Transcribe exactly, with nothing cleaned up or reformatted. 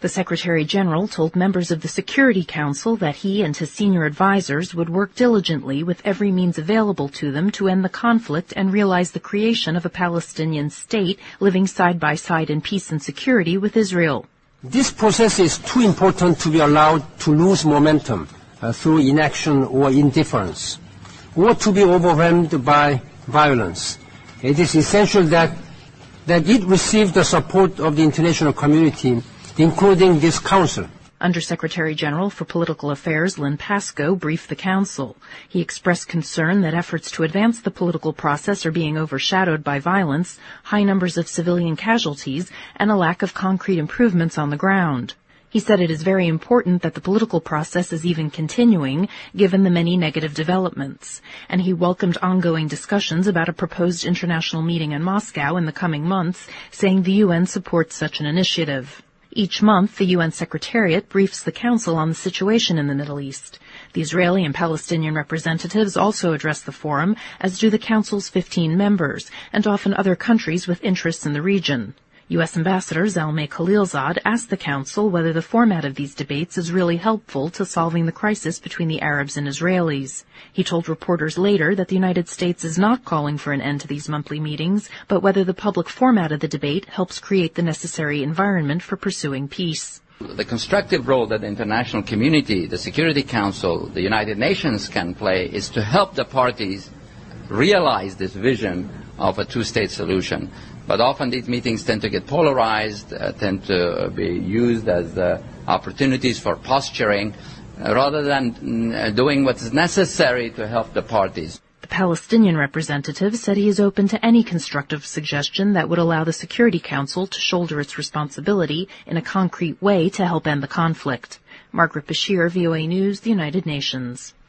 The Secretary General told members of the Security Council that he and his senior advisors would work diligently with every means available to them to end the conflict and realize the creation of a Palestinian state living side by side in peace and security with Israel. This process is too important to be allowed to lose momentum uh, through inaction or indifference, or to be overwhelmed by violence. It is essential that, that it receive the support of the international community, including this Council. Undersecretary General for Political Affairs Lynn Pascoe briefed the Council. He expressed concern that efforts to advance the political process are being overshadowed by violence, high numbers of civilian casualties, and a lack of concrete improvements on the ground. He said it is very important that the political process is even continuing, given the many negative developments, and he welcomed ongoing discussions about a proposed international meeting in Moscow in the coming months, saying the U N supports such an initiative. Each month, the U N Secretariat briefs the Council on the situation in the Middle East. The Israeli and Palestinian representatives also address the forum, as do the Council's fifteen members, and often other countries with interests in the region. U S Ambassador Zalmay Khalilzad asked the Council whether the format of these debates is really helpful to solving the crisis between the Arabs and Israelis. He told reporters later that the United States is not calling for an end to these monthly meetings, but whether the public format of the debate helps create the necessary environment for pursuing peace. The constructive role that the international community, the Security Council, the United Nations can play is to help the parties realize this vision of a two-state solution. But often these meetings tend to get polarized, uh, tend to be used as uh, opportunities for posturing, uh, rather than uh, doing what is necessary to help the parties. The Palestinian representative said he is open to any constructive suggestion that would allow the Security Council to shoulder its responsibility in a concrete way to help end the conflict. Margaret Bashir, V O A News, the United Nations.